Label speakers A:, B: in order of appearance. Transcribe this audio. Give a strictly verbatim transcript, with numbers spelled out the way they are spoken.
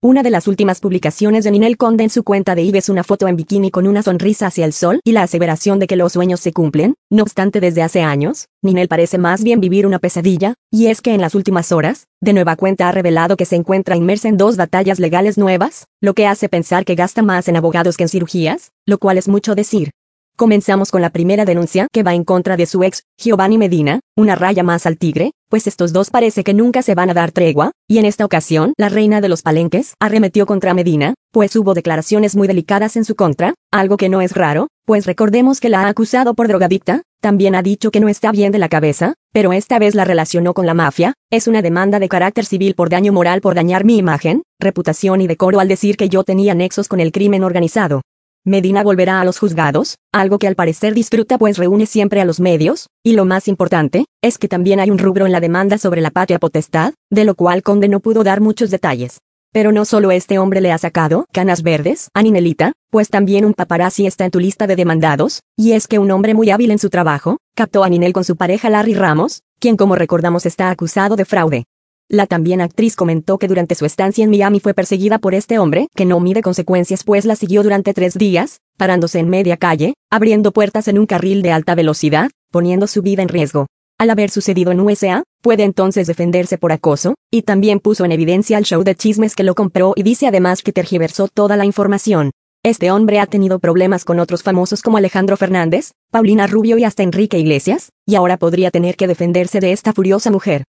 A: Una de las últimas publicaciones de Ninel Conde en su cuenta de I G es una foto en bikini con una sonrisa hacia el sol y la aseveración de que los sueños se cumplen. No obstante, desde hace años, Ninel parece más bien vivir una pesadilla, y es que en las últimas horas, de nueva cuenta ha revelado que se encuentra inmersa en dos batallas legales nuevas, lo que hace pensar que gasta más en abogados que en cirugías, lo cual es mucho decir. Comenzamos con la primera denuncia, que va en contra de su ex, Giovanni Medina, una raya más al tigre, pues estos dos parece que nunca se van a dar tregua, y en esta ocasión, la reina de los palenques arremetió contra Medina, pues hubo declaraciones muy delicadas en su contra, algo que no es raro, pues recordemos que la ha acusado por drogadicta, también ha dicho que no está bien de la cabeza, pero esta vez la relacionó con la mafia. Es una demanda de carácter civil por daño moral por dañar mi imagen, reputación y decoro al decir que yo tenía nexos con el crimen organizado. Medina volverá a los juzgados, algo que al parecer disfruta pues reúne siempre a los medios, y lo más importante, es que también hay un rubro en la demanda sobre la patria potestad, de lo cual Conde no pudo dar muchos detalles. Pero no solo este hombre le ha sacado canas verdes a Ninelita, pues también un paparazzi está en tu lista de demandados, y es que un hombre muy hábil en su trabajo, captó a Ninel con su pareja Larry Ramos, quien como recordamos está acusado de fraude. La también actriz comentó que durante su estancia en Miami fue perseguida por este hombre, que no mide consecuencias pues la siguió durante tres días, parándose en media calle, abriendo puertas en un carril de alta velocidad, poniendo su vida en riesgo. Al haber sucedido en U S A, puede entonces defenderse por acoso, y también puso en evidencia al show de chismes que lo compró y dice además que tergiversó toda la información. Este hombre ha tenido problemas con otros famosos como Alejandro Fernández, Paulina Rubio y hasta Enrique Iglesias, y ahora podría tener que defenderse de esta furiosa mujer.